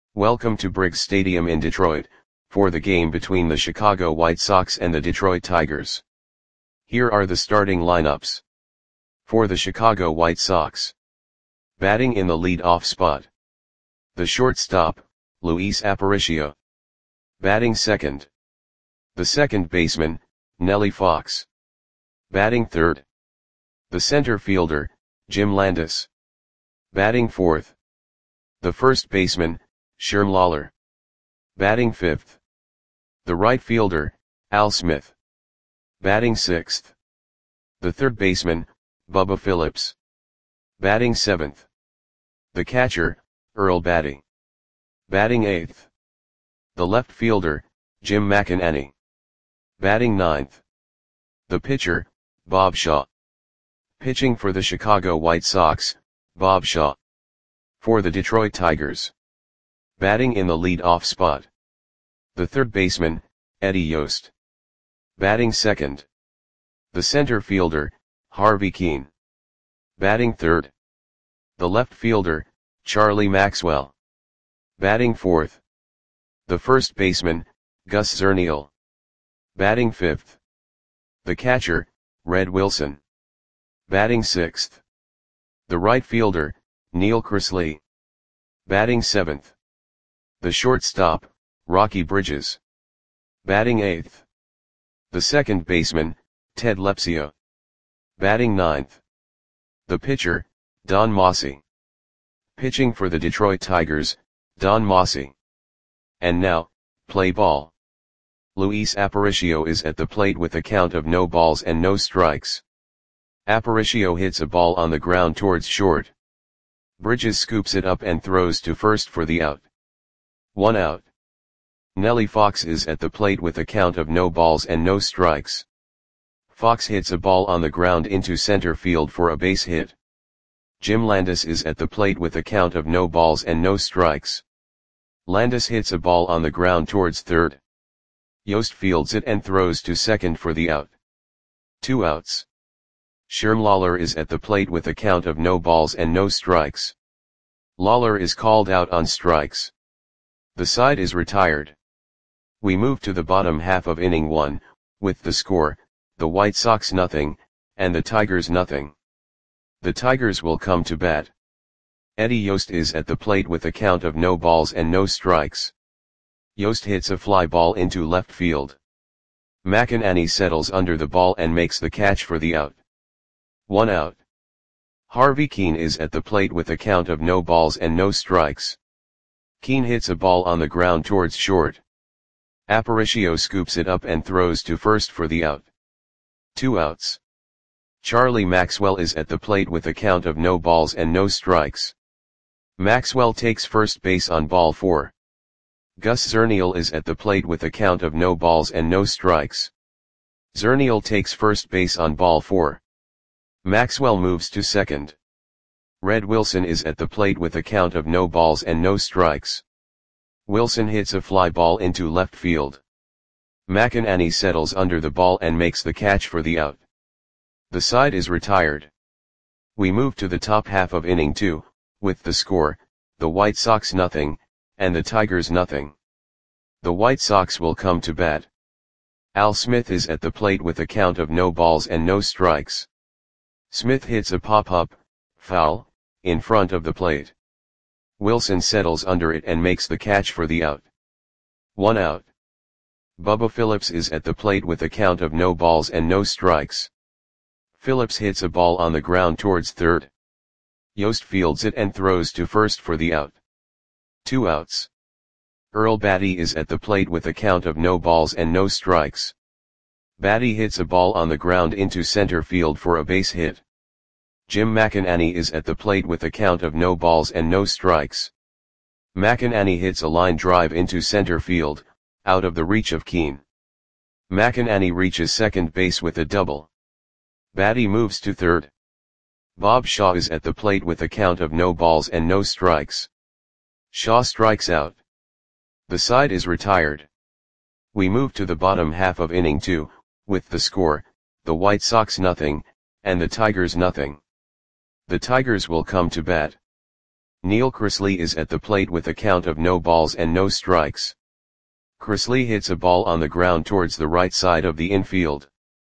Welcome to Briggs Stadium in Detroit, for the game between the Chicago White Sox and the Detroit Tigers. Here are the starting lineups. For the Chicago White Sox. Batting in the lead-off spot. The shortstop, Luis Aparicio. Batting second. The second baseman, Nellie Fox. Batting third. The center fielder, Jim Landis. Batting fourth. The first baseman, Sherm Lawler. Batting fifth. The right fielder, Al Smith. Batting sixth. The third baseman, Bubba Phillips. Batting seventh. The catcher, Earl Battey. Batting eighth. The left fielder, Jim McInerney. Batting ninth. The pitcher, Bob Shaw. Pitching for the Chicago White Sox, Bob Shaw. For the Detroit Tigers. Batting in the lead-off spot. The third baseman, Eddie Yost. Batting second. The center fielder, Harvey Kuenn. Batting third. The left fielder, Charlie Maxwell. Batting fourth. The first baseman, Gus Zernial. Batting fifth. The catcher, Red Wilson. Batting sixth. The right fielder, Neil Cresley. Batting seventh. The shortstop, Rocky Bridges. Batting eighth. The second baseman, Ted Lepsio. Batting ninth. The pitcher, Don Mossi. Pitching for the Detroit Tigers, Don Mossi. And now, play ball. Luis Aparicio is at the plate with a count of no balls and no strikes. Aparicio hits a ball on the ground towards short. Bridges scoops it up and throws to first for the out. 1 out. Nellie Fox is at the plate with a count of no balls and no strikes. Fox hits a ball on the ground into center field for a base hit. Jim Landis is at the plate with a count of no balls and no strikes. Landis hits a ball on the ground towards third. Yost fields it and throws to second for the out. 2 outs. Sherm Lawler is at the plate with a count of no balls and no strikes. Lawler is called out on strikes. The side is retired. We move to the bottom half of inning 1, with the score, the White Sox nothing, and the Tigers nothing. The Tigers will come to bat. Eddie Yost is at the plate with a count of no balls and no strikes. Yost hits a fly ball into left field. McInerney settles under the ball and makes the catch for the out. 1 out. Harvey Kuenn is at the plate with a count of no balls and no strikes. Kuenn hits a ball on the ground towards short. Aparicio scoops it up and throws to first for the out. 2 outs. Charlie Maxwell is at the plate with a count of no balls and no strikes. Maxwell takes first base on ball 4. Gus Zernial is at the plate with a count of no balls and no strikes. Zernial takes first base on ball 4. Maxwell moves to second. Red Wilson is at the plate with a count of no balls and no strikes. Wilson hits a fly ball into left field. McInerney settles under the ball and makes the catch for the out. The side is retired. We move to the top half of inning 2, with the score, the White Sox nothing, and the Tigers nothing. The White Sox will come to bat. Al Smith is at the plate with a count of no balls and no strikes. Smith hits a pop-up, foul, in front of the plate. Wilson settles under it and makes the catch for the out. 1 out. Bubba Phillips is at the plate with a count of no balls and no strikes. Phillips hits a ball on the ground towards third. Yost fields it and throws to first for the out. 2 outs. Earl Battey is at the plate with a count of no balls and no strikes. Battey hits a ball on the ground into center field for a base hit. Jim McInerney is at the plate with a count of no balls and no strikes. McInerney hits a line drive into center field, out of the reach of Kuenn. McInerney reaches second base with a double. Battey moves to third. Bob Shaw is at the plate with a count of no balls and no strikes. Shaw strikes out. The side is retired. We move to the bottom half of inning 2, with the score, the White Sox nothing, and the Tigers nothing. The Tigers will come to bat. Neil Chrisley is at the plate with a count of no balls and no strikes. Chrisley hits a ball on the ground towards the right side of the infield.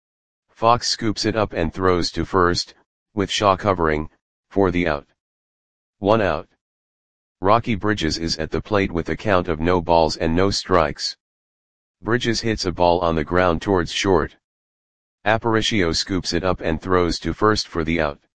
Fox scoops it up and throws to first, with Shaw covering, for the out. 1 out. Rocky Bridges is at the plate with a count of no balls and no strikes. Bridges hits a ball on the ground towards short. Aparicio scoops it up and throws to first for the out.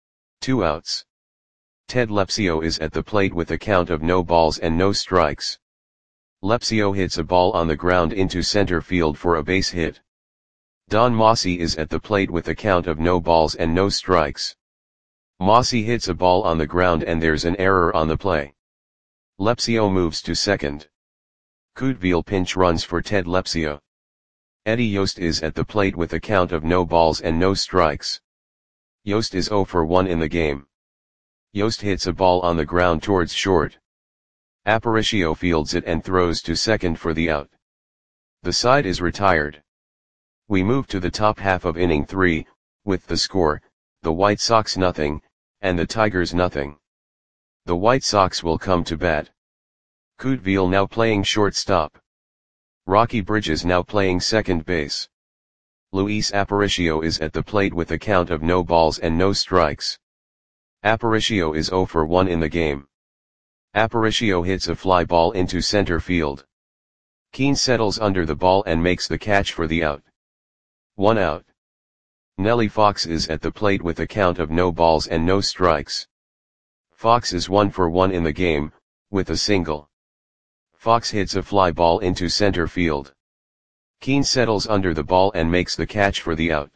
2 outs. Ted Lepsio is at the plate with a count of no balls and no strikes. Lepsio hits a ball on the ground into center field for a base hit. Don Mossy is at the plate with a count of no balls and no strikes. Mossy hits a ball on the ground and there's an error on the play. Lepsio moves to second. Couteville pinch runs for Ted Lepsio. Eddie Yost is at the plate with a count of no balls and no strikes. Yost is 0 for 1 in the game. Yost hits a ball on the ground towards short. Aparicio fields it and throws to second for the out. The side is retired. We move to the top half of inning 3, with the score, the White Sox 0, and the Tigers 0. The White Sox will come to bat. Couteville now playing shortstop. Rocky Bridges now playing second base. Luis Aparicio is at the plate with a count of no balls and no strikes. Aparicio is 0 for 1 in the game. Aparicio hits a fly ball into center field. Keane settles under the ball and makes the catch for the out. 1 out. Nellie Fox is at the plate with a count of no balls and no strikes. Fox is 1 for 1 in the game, with a single. Fox hits a fly ball into center field. Keane settles under the ball and makes the catch for the out.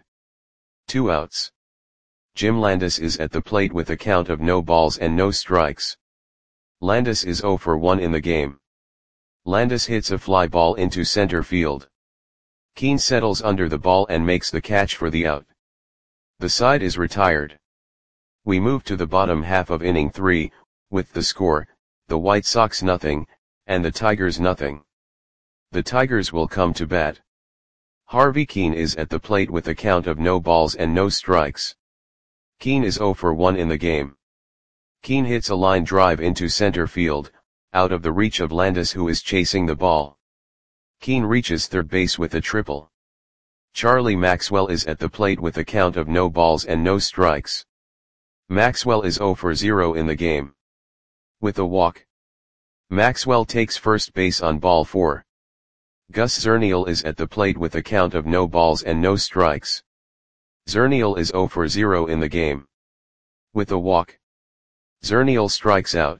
2 outs. Jim Landis is at the plate with a count of no balls and no strikes. Landis is 0 for 1 in the game. Landis hits a fly ball into center field. Keane settles under the ball and makes the catch for the out. The side is retired. We move to the bottom half of inning 3, with the score, the White Sox 0, and the Tigers 0. The Tigers will come to bat. Harvey Keane is at the plate with a count of no balls and no strikes. Keane is 0 for 1 in the game. Keane hits a line drive into center field, out of the reach of Landis who is chasing the ball. Keane reaches third base with a triple. Charlie Maxwell is at the plate with a count of no balls and no strikes. Maxwell is 0 for 0 in the game. With a walk. Maxwell takes first base on ball 4. Gus Zernial is at the plate with a count of no balls and no strikes. Zernial is 0 for 0 in the game. With a walk. Zernial strikes out.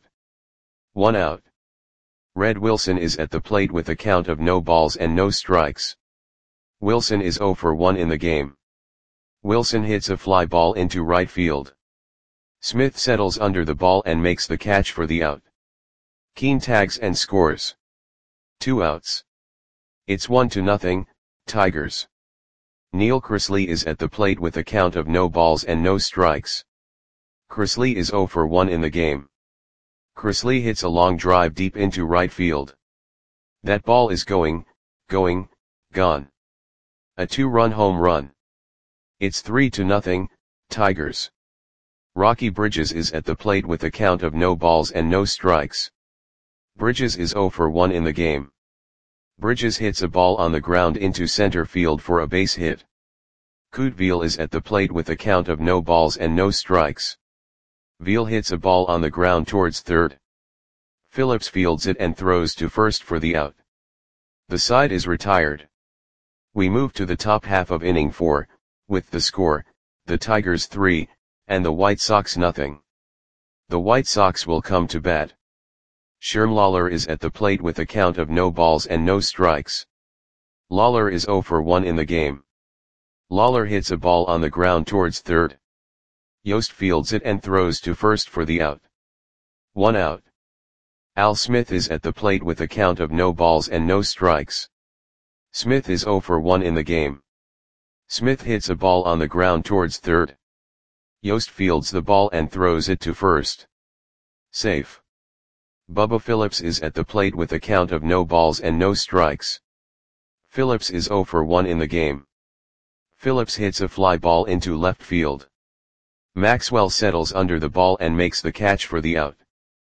1 out. Red Wilson is at the plate with a count of no balls and no strikes. Wilson is 0 for 1 in the game. Wilson hits a fly ball into right field. Smith settles under the ball and makes the catch for the out. Keane tags and scores. 2 outs. It's 1-0, Tigers. Neil Chrisley is at the plate with a count of no balls and no strikes. Chrisley is 0 for 1 in the game. Chrisley hits a long drive deep into right field. That ball is gone. A 2-run home run. It's 3-0, Tigers. Rocky Bridges is at the plate with a count of no balls and no strikes. Bridges is 0 for 1 in the game. Bridges hits a ball on the ground into center field for a base hit. Couteville is at the plate with a count of no balls and no strikes. Veal hits a ball on the ground towards third. Phillips fields it and throws to first for the out. The side is retired. We move to the top half of inning 4, with the score, the Tigers 3, and the White Sox 0. The White Sox will come to bat. Sherm Lawler is at the plate with a count of no balls and no strikes. Lawler is 0 for 1 in the game. Lawler hits a ball on the ground towards third. Yost fields it and throws to first for the out. 1 out. Al Smith is at the plate with a count of no balls and no strikes. Smith is 0 for 1 in the game. Smith hits a ball on the ground towards third. Yost fields the ball and throws it to first. Safe. Bubba Phillips is at the plate with a count of no balls and no strikes. Phillips is 0 for 1 in the game. Phillips hits a fly ball into left field. Maxwell settles under the ball and makes the catch for the out.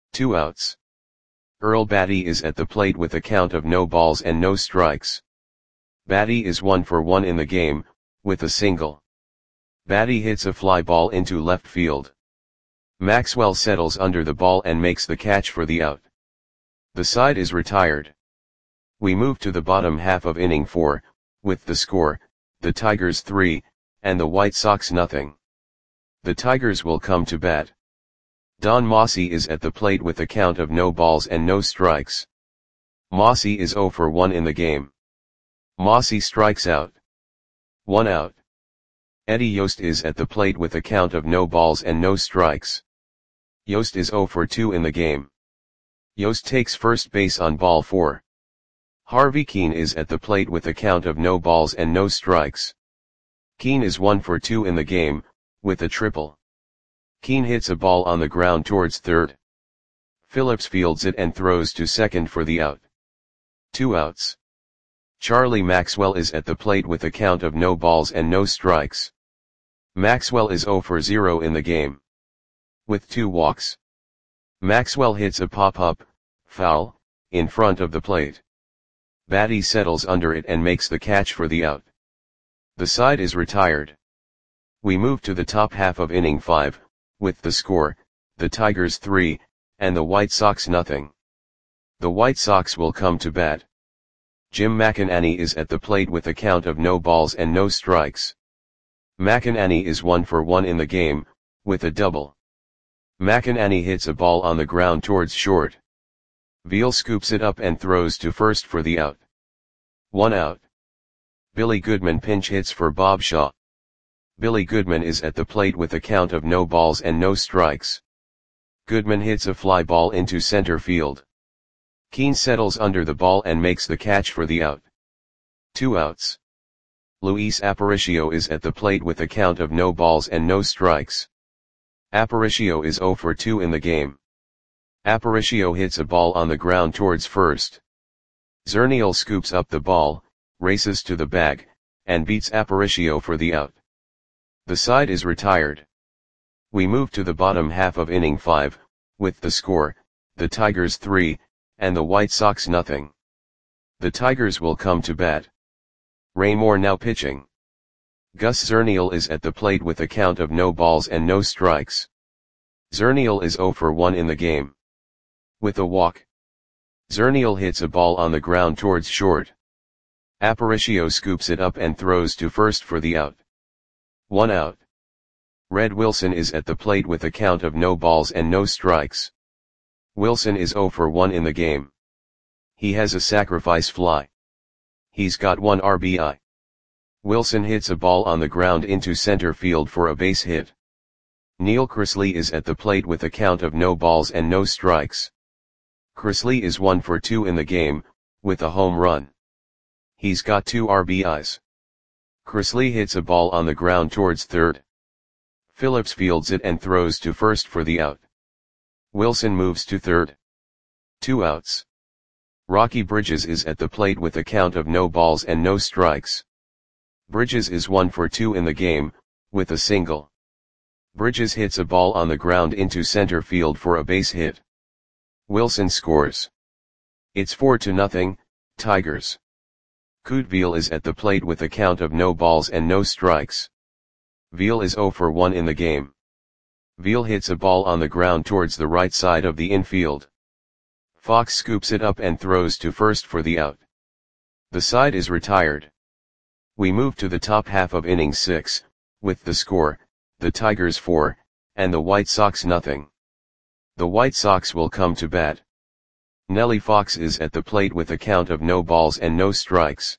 2 outs. Earl Batty is at the plate with a count of no balls and no strikes. Batty is 1 for 1 in the game, with a single. Batty hits a fly ball into left field. Maxwell settles under the ball and makes the catch for the out. The side is retired. We move to the bottom half of inning 4, with the score, the Tigers 3, and the White Sox nothing. The Tigers will come to bat. Don Mossy is at the plate with a count of no balls and no strikes. Mossy is 0 for 1 in the game. Mossy strikes out. 1 out. Eddie Yost is at the plate with a count of no balls and no strikes. Yost is 0 for 2 in the game. Yost takes first base on ball 4. Harvey Keene is at the plate with a count of no balls and no strikes. Keene is 1 for 2 in the game, with a triple. Keene hits a ball on the ground towards third. Phillips fields it and throws to second for the out. 2 outs. Charlie Maxwell is at the plate with a count of no balls and no strikes. Maxwell is 0 for 0 in the game. With 2 walks. Maxwell hits a pop-up, foul, in front of the plate. Batty settles under it and makes the catch for the out. The side is retired. We move to the top half of inning 5, with the score, the Tigers 3, and the White Sox nothing. The White Sox will come to bat. Jim McInerney is at the plate with a count of no balls and no strikes. McInerney is 1 for 1 in the game, with a double. McInerney hits a ball on the ground towards short. Veal scoops it up and throws to first for the out. 1 out. Billy Goodman pinch hits for Bob Shaw. Billy Goodman is at the plate with a count of no balls and no strikes. Goodman hits a fly ball into center field. Keene settles under the ball and makes the catch for the out. 2 outs. Luis Aparicio is at the plate with a count of no balls and no strikes. Aparicio is 0 for 2 in the game. Aparicio hits a ball on the ground towards first. Zernial scoops up the ball, races to the bag, and beats Aparicio for the out. The side is retired. We move to the bottom half of inning 5, with the score, the Tigers 3, and the White Sox nothing. The Tigers will come to bat. Raymore now pitching. Gus Zernial is at the plate with a count of no balls and no strikes. Zernial is 0 for 1 in the game. With a walk. Zernial hits a ball on the ground towards short. Aparicio scoops it up and throws to first for the out. 1 out. Red Wilson is at the plate with a count of no balls and no strikes. Wilson is 0 for 1 in the game. He has a sacrifice fly. He's got 1 RBI. Wilson hits a ball on the ground into center field for a base hit. Neil Chrisley is at the plate with a count of no balls and no strikes. Chrisley is 1 for 2 in the game, with a home run. He's got 2 RBIs. Chrisley hits a ball on the ground towards third. Phillips fields it and throws to first for the out. Wilson moves to third. 2 outs. Rocky Bridges is at the plate with a count of no balls and no strikes. Bridges is 1 for 2 in the game, with a single. Bridges hits a ball on the ground into center field for a base hit. Wilson scores. It's 4-0, Tigers. Kute Veal is at the plate with a count of no balls and no strikes. Veal is 0 for 1 in the game. Veal hits a ball on the ground towards the right side of the infield. Fox scoops it up and throws to first for the out. The side is retired. We move to the top half of inning 6, with the score, the Tigers 4, and the White Sox nothing. The White Sox will come to bat. Nellie Fox is at the plate with a count of no balls and no strikes.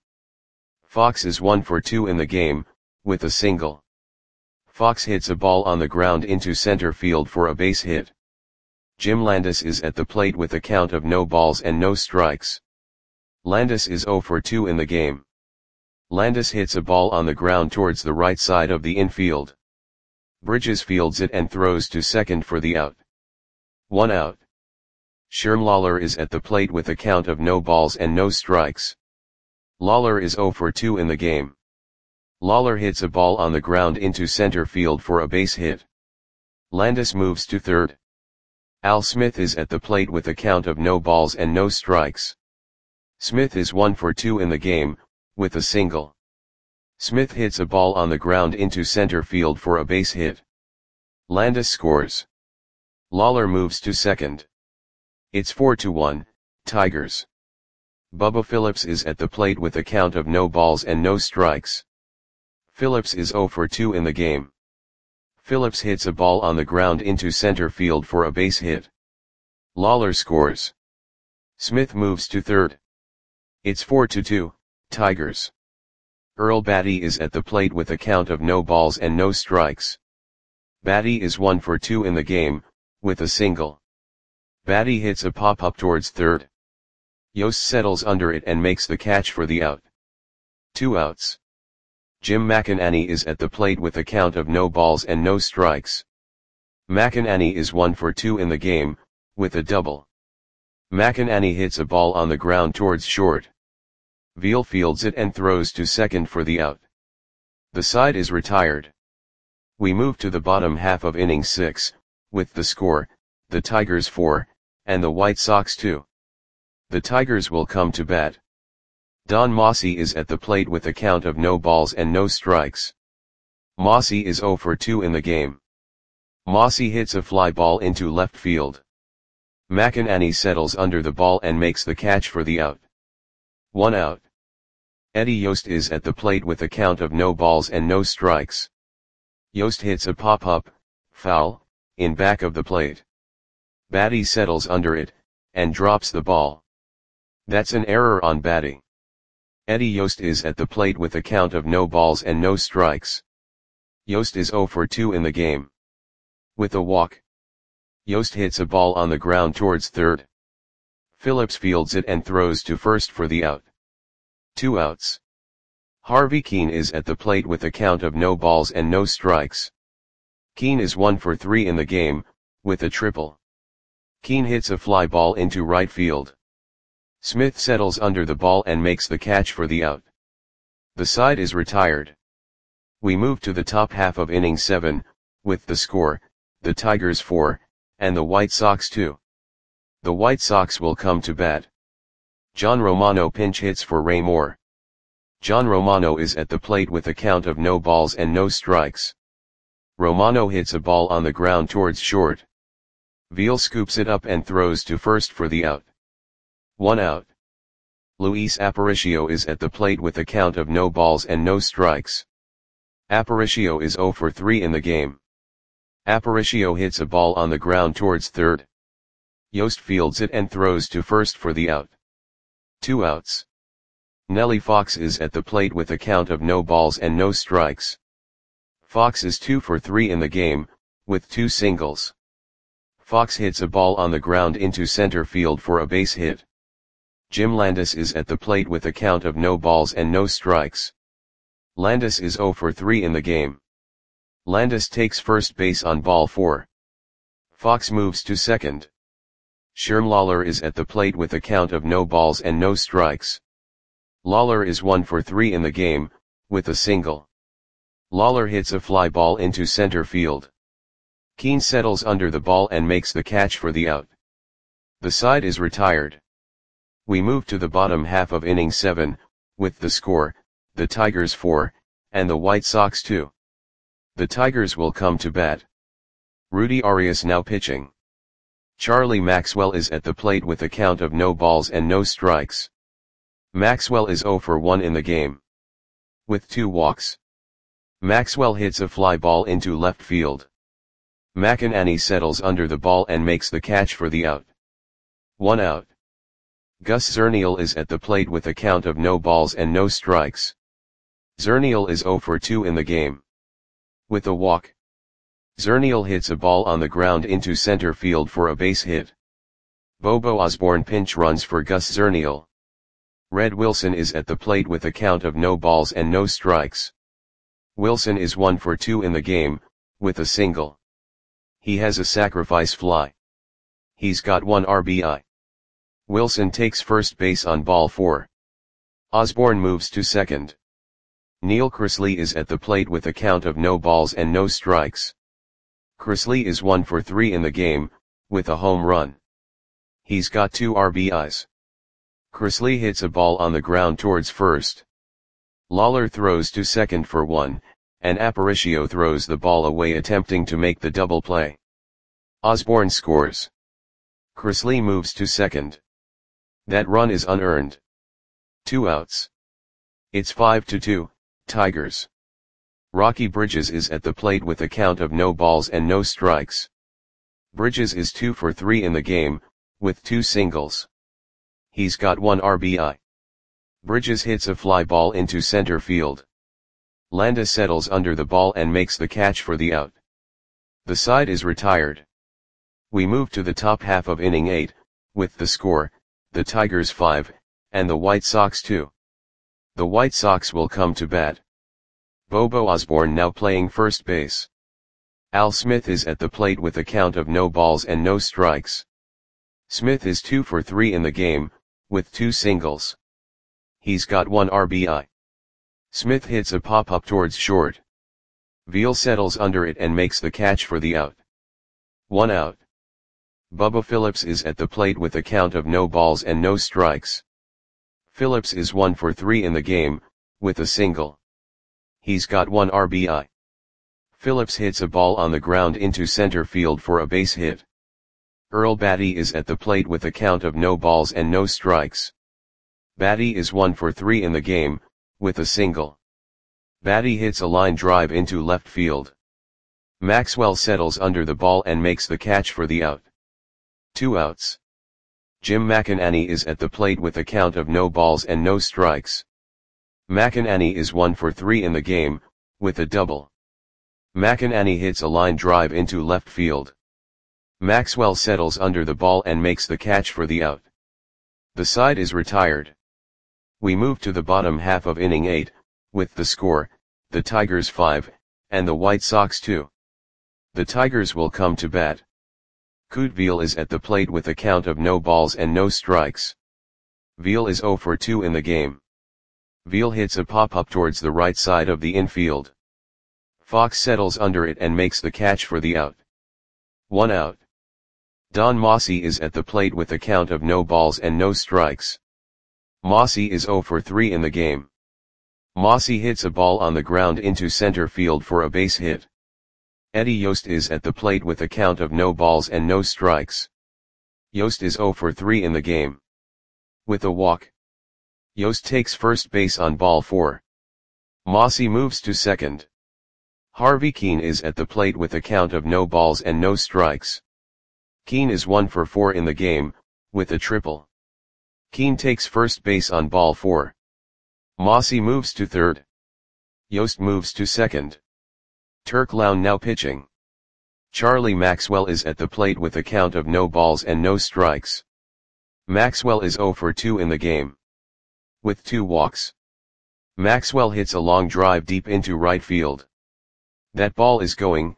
Fox is 1 for 2 in the game, with a single. Fox hits a ball on the ground into center field for a base hit. Jim Landis is at the plate with a count of no balls and no strikes. Landis is 0 for 2 in the game. Landis hits a ball on the ground towards the right side of the infield. Bridges fields it and throws to second for the out. 1 out. Sherm Lawler is at the plate with a count of no balls and no strikes. Lawler is 0 for 2 in the game. Lawler hits a ball on the ground into center field for a base hit. Landis moves to third. Al Smith is at the plate with a count of no balls and no strikes. Smith is 1 for 2 in the game, with a single. Smith hits a ball on the ground into center field for a base hit. Landis scores. Lawler moves to second. It's 4-1, Tigers. Bubba Phillips is at the plate with a count of no balls and no strikes. Phillips is 0 for 2 in the game. Phillips hits a ball on the ground into center field for a base hit. Lawler scores. Smith moves to third. It's 4-2, Tigers. Earl Batty is at the plate with a count of no balls and no strikes. Batty is 1 for 2 in the game, with a single. Batty hits a pop-up towards third. Yost settles under it and makes the catch for the out. 2 outs. Jim McInerney is at the plate with a count of no balls and no strikes. McInerney is 1 for 2 in the game, with a double. McInerney hits a ball on the ground towards short. Veal fields it and throws to second for the out. The side is retired. We move to the bottom half of inning 6, with the score, the Tigers 4, and the White Sox 2. The Tigers will come to bat. Don Mossy is at the plate with a count of no balls and no strikes. Mossy is 0 for 2 in the game. Mossy hits a fly ball into left field. McInerney settles under the ball and makes the catch for the out. 1 out. Eddie Yost is at the plate with a count of no balls and no strikes. Yost hits a pop-up, foul, in back of the plate. Batty settles under it, and drops the ball. That's an error on Batty. Eddie Yost is at the plate with a count of no balls and no strikes. Yost is 0 for 2 in the game. With a walk. Yost hits a ball on the ground towards third. Phillips fields it and throws to first for the out. 2 outs. Harvey Keene is at the plate with a count of no balls and no strikes. Keene is 1 for 3 in the game, with a triple. Keene hits a fly ball into right field. Smith settles under the ball and makes the catch for the out. The side is retired. We move to the top half of inning 7, with the score, the Tigers 4, and the White Sox 2. The White Sox will come to bat. John Romano pinch hits for Ray Moore. John Romano is at the plate with a count of no balls and no strikes. Romano hits a ball on the ground towards short. Veal scoops it up and throws to first for the out. 1 out. Luis Aparicio is at the plate with a count of no balls and no strikes. Aparicio is 0 for 3 in the game. Aparicio hits a ball on the ground towards third. Yost fields it and throws to first for the out. 2 outs. Nellie Fox is at the plate with a count of no balls and no strikes. Fox is 2 for 3 in the game, with 2 singles. Fox hits a ball on the ground into center field for a base hit. Jim Landis is at the plate with a count of no balls and no strikes. Landis is 0 for 3 in the game. Landis takes first base on ball 4. Fox moves to second. Sherm Lawler is at the plate with a count of no balls and no strikes. Lawler is 1 for 3 in the game, with a single. Lawler hits a fly ball into center field. Keene settles under the ball and makes the catch for the out. The side is retired. We move to the bottom half of inning 7, with the score, the Tigers 4, and the White Sox 2. The Tigers will come to bat. Rudy Arias now pitching. Charlie Maxwell is at the plate with a count of no balls and no strikes. Maxwell is 0 for 1 in the game. With 2 walks. Maxwell hits a fly ball into left field. McInerney settles under the ball and makes the catch for the out. 1 out. Gus Zernial is at the plate with a count of no balls and no strikes. Zernial is 0 for 2 in the game. With a walk. Zernial hits a ball on the ground into center field for a base hit. Bobo Osborne pinch runs for Gus Zernial. Red Wilson is at the plate with a count of no balls and no strikes. Wilson is 1 for 2 in the game, with a single. He has a sacrifice fly. He's got 1 RBI. Wilson takes first base on ball 4. Osborne moves to second. Neil Chrisley is at the plate with a count of no balls and no strikes. Chrisley is 1 for 3 in the game, with a home run. He's got 2 RBIs. Chrisley hits a ball on the ground towards first. Lawler throws to second for 1, and Aparicio throws the ball away attempting to make the double play. Osborne scores. Chrisley moves to second. That run is unearned. 2 outs. It's 5-2, Tigers. Rocky Bridges is at the plate with a count of no balls and no strikes. Bridges is 2 for 3 in the game, with 2 singles. He's got 1 RBI. Bridges hits a fly ball into center field. Landa settles under the ball and makes the catch for the out. The side is retired. We move to the top half of inning 8, with the score, the Tigers 5, and the White Sox 2. The White Sox will come to bat. Bobo Osborne now playing first base. Al Smith is at the plate with a count of no balls and no strikes. Smith is 2 for 3 in the game, with 2 singles. He's got 1 RBI. Smith hits a pop-up towards short. Veal settles under it and makes the catch for the out. 1 out. Bubba Phillips is at the plate with a count of no balls and no strikes. Phillips is 1 for 3 in the game, with a single. He's got 1 RBI. Phillips hits a ball on the ground into center field for a base hit. Earl Batty is at the plate with a count of no balls and no strikes. Batty is 1 for 3 in the game, with a single. Batty hits a line drive into left field. Maxwell settles under the ball and makes the catch for the out. 2 outs. Jim McInerney is at the plate with a count of no balls and no strikes. McInerney is 1 for 3 in the game, with a double. McInerney hits a line drive into left field. Maxwell settles under the ball and makes the catch for the out. The side is retired. We move to the bottom half of inning 8, with the score, the Tigers 5, and the White Sox 2. The Tigers will come to bat. Kute Veal is at the plate with a count of no balls and no strikes. Veal is 0 for 2 in the game. Veal hits a pop-up towards the right side of the infield. Fox settles under it and makes the catch for the out. 1 out. Don Mossy is at the plate with a count of no balls and no strikes. Mossy is 0 for 3 in the game. Mossy hits a ball on the ground into center field for a base hit. Eddie Yost is at the plate with a count of no balls and no strikes. Yost is 0 for 3 in the game. With a walk. Yost takes first base on ball 4. Mossy moves to second. Harvey Keene is at the plate with a count of no balls and no strikes. Keene is 1 for 4 in the game, with a triple. Keene takes first base on ball 4. Mossy moves to third. Yost moves to second. Turk Lown now pitching. Charlie Maxwell is at the plate with a count of no balls and no strikes. Maxwell is 0 for 2 in the game. With 2 walks. Maxwell hits a long drive deep into right field. That ball is gone.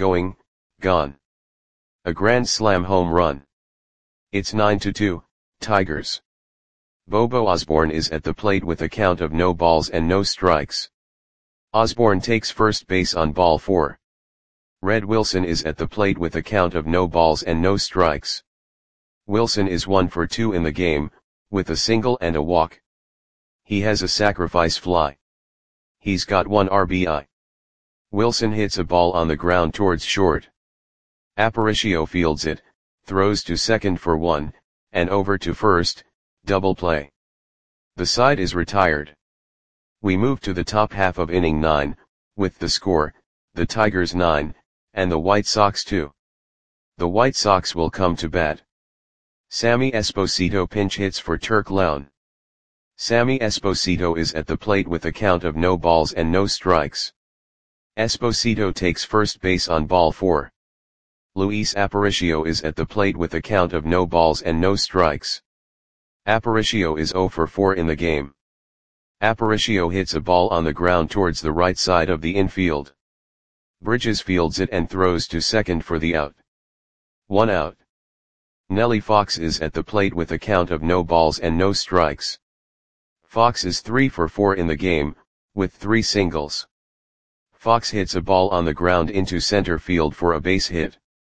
A grand slam home run. It's 9-2, Tigers. Bobo Osborne is at the plate with a count of no balls and no strikes. Osborne takes first base on ball 4. Red Wilson is at the plate with a count of no balls and no strikes. Wilson is 1 for 2 in the game, with a single and a walk. He has a sacrifice fly. He's got 1 RBI. Wilson hits a ball on the ground towards short. Aparicio fields it, throws to second for 1, and over to first, double play. The side is retired. We move to the top half of inning 9, with the score, the Tigers 9, and the White Sox 2. The White Sox will come to bat. Sammy Esposito pinch hits for Turk Lown. Sammy Esposito is at the plate with a count of no balls and no strikes. Esposito takes first base on ball 4. Luis Aparicio is at the plate with a count of no balls and no strikes. Aparicio is 0 for 4 in the game. Aparicio hits a ball on the ground towards the right side of the infield. Bridges fields it and throws to second for the out. 1 out. Nellie Fox is at the plate with a count of no balls and no strikes. Fox is 3 for 4 in the game, with 3 singles. Fox hits a ball on the ground into center field for a base hit.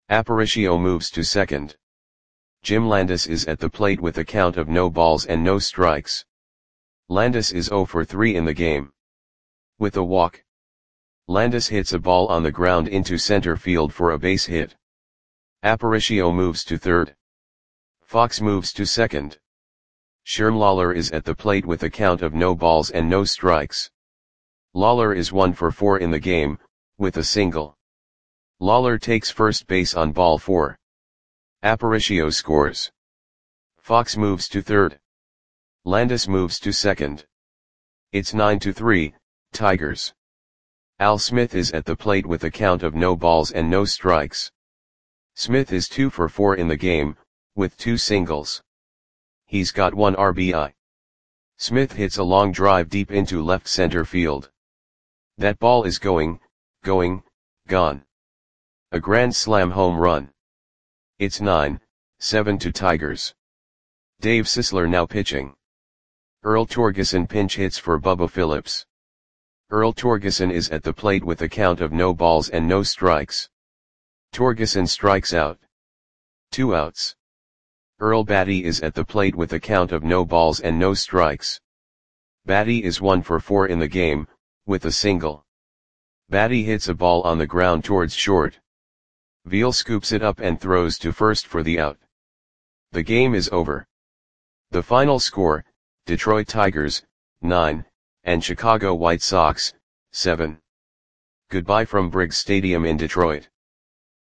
Aparicio moves to second. Jim Landis is at the plate with a count of no balls and no strikes. Landis is 0 for 3 in the game. With a walk, Landis hits a ball on the ground into center field for a base hit. Aparicio moves to third. Fox moves to second. Sherm Lawler is at the plate with a count of no balls and no strikes. Lawler is 1 for 4 in the game, with a single. Lawler takes first base on ball 4. Aparicio scores. Fox moves to third. Landis moves to second. It's 9-3, Tigers. Al Smith is at the plate with a count of no balls and no strikes. Smith is 2 for 4 in the game, with 2 singles. He's got 1 RBI. Smith hits a long drive deep into left center field. That ball is going, gone. A grand slam home run. It's 9-7 to Tigers. Dave Sisler now pitching. Earl Torgeson pinch hits for Bubba Phillips. Earl Torgeson is at the plate with a count of no balls and no strikes. Torgeson strikes out. 2 outs. Earl Batty is at the plate with a count of no balls and no strikes. Batty is 1 for 4 in the game, with a single. Batty hits a ball on the ground towards short. Veal scoops it up and throws to first for the out. The game is over. The final score, Detroit Tigers, 9, and Chicago White Sox, 7. Goodbye from Briggs Stadium in Detroit.